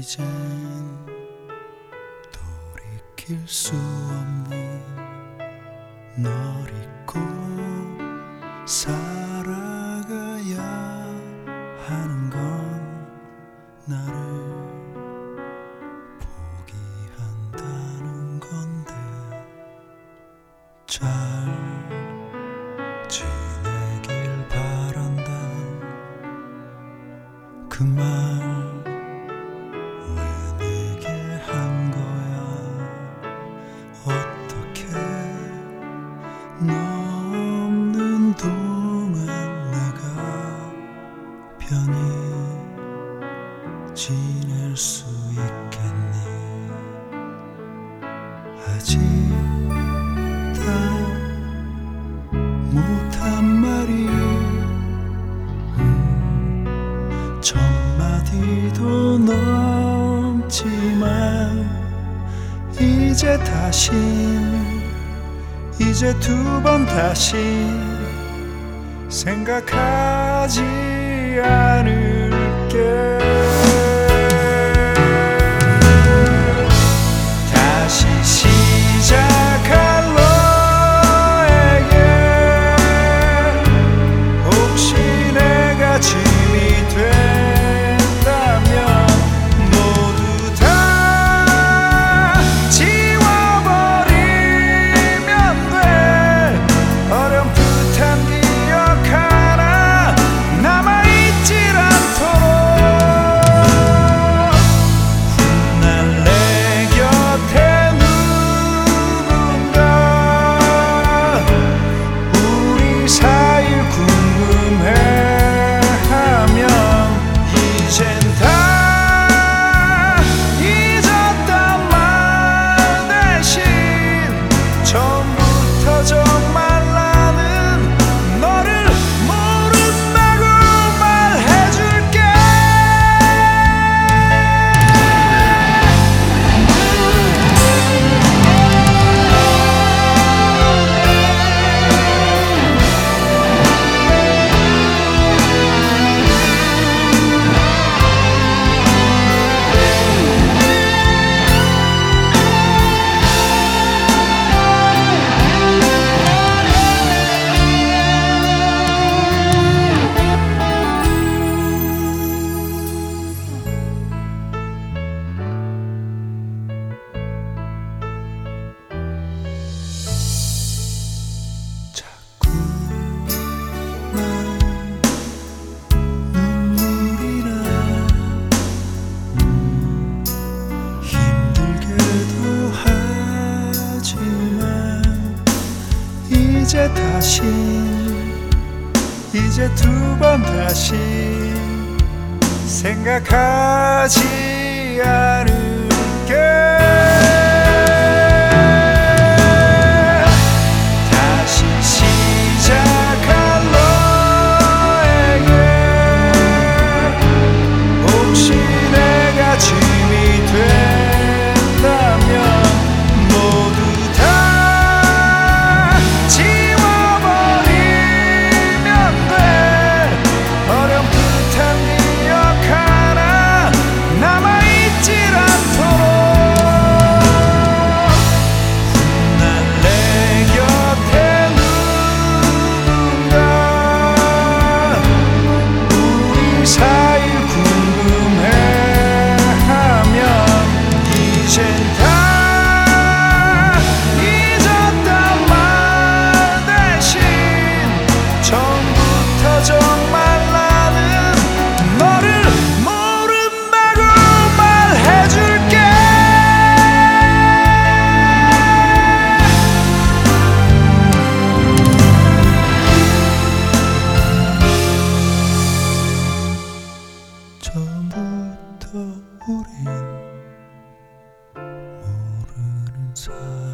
이젠 돌이킬 수 없는 널 잊고 살아가야 하는 건 나를 포기한다는 건데 잘 지내길 바란다 그 말 왜 내게 한 거야 어떻게 너 없는 동안 내가 편히 지낼 수 있겠니 아직 다 못한 말이 첫 마디도 넘지만 이제 다시 이제 두 번 다시 생각하지 않을게 다시 시작할 너에게 혹시 내가 짐이 된다면 모두 다 지워버리면 돼 어렴풋한 기억 하나 남아있질 않도록 훗날 내 곁에 누군가 우리 사이를 궁금해하면 이젠 다 잊었단 말 대신 처음부터 정말 나는 너를 모른다고 말해줄게 자꾸 난 눈물이 나 힘들게도 하지만 이제 다시 이제 두 번 다시 생각하지 않을게 다시 시작할 너에게 혹시 내가 짐이 된다면 모두 다 지워버리면 돼 어렴풋한 기억 하나 남아있질 않도록 훗날 내 곁에 누군가 우리 사이를 궁금해하면 이젠 다 잊었단 말 대신 처음부터 정말 나는 너를 모른다고 말해줄게 처음부터 우린 모르는 사이